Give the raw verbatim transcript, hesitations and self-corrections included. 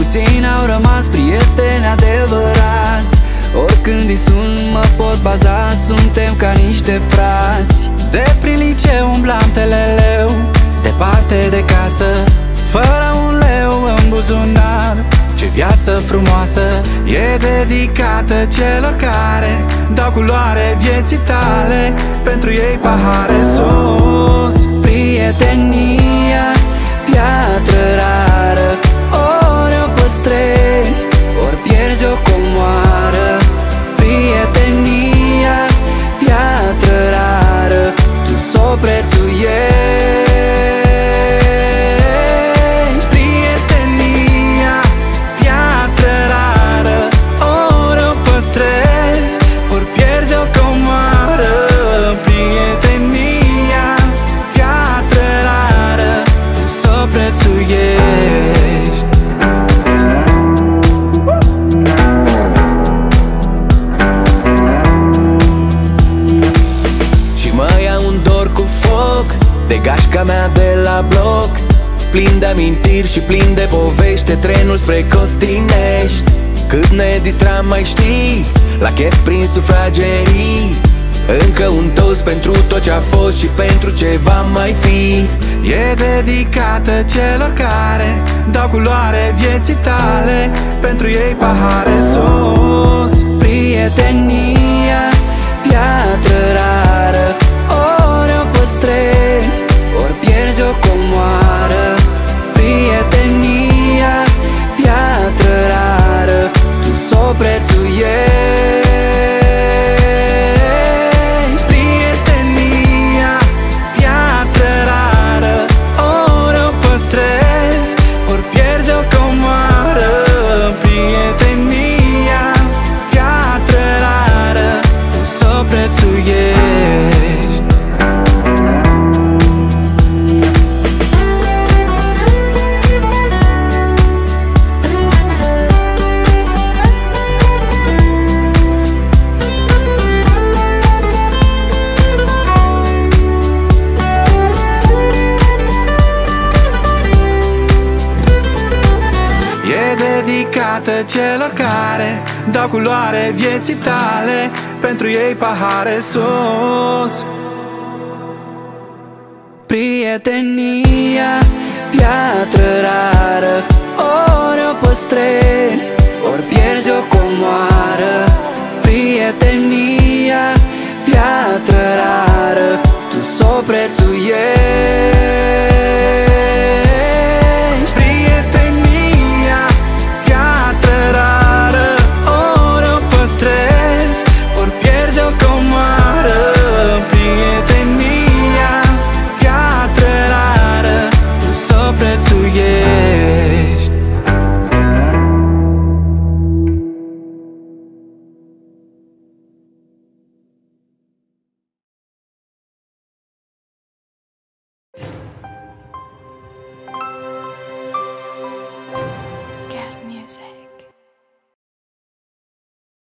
puțini au rămas prieteni adevărați. Oricând îi sun mă pot baza, suntem ca niște frați. De prin liceu umblam teleleu, departe de casă, fără un leu în buzunar. Ce viață frumoasă e dedicată celor care dau culoare vieții tale, pentru ei pahare sus. Prietenia, piatră rară, ori o păstrezi, ori pierzi o comoară. Prietenia, piatră rară, tu s-o prețuiești. Prietenia, piatră rară, ori o păstrezi, ori pierzi o comoară. Prietenia, piatră rară, tu s-o prețuiești. Și mă ia un dor cu foc de gașca mea de la bloc, plin de amintiri și plin de povești, de trenul spre Costinești. Cât ne distram mai știi, la chef prin sufragerii. Încă un toast pentru tot ce-a fost și pentru ce va mai fi. E dedicată celor care dau culoare vieții tale, pentru ei pahare sus. Prietenia, piatră rară, ori o păstrezi, ori pierzi o comoară. Prietenia, piatră rară, tu s-o prețuiești. Prietenia, piatră rară, ori o păstrezi, ori pierzi o comoară. Prietenia, piatră rară, tu s-o prețuiești. E dedicată celor care dau culoare vieții tale, pentru ei pahare sus. Prietenia, piatră rară, ori o păstrezi, ori pierzi o comoară. Prietenia, piatră rară, tu s-o prețuiești.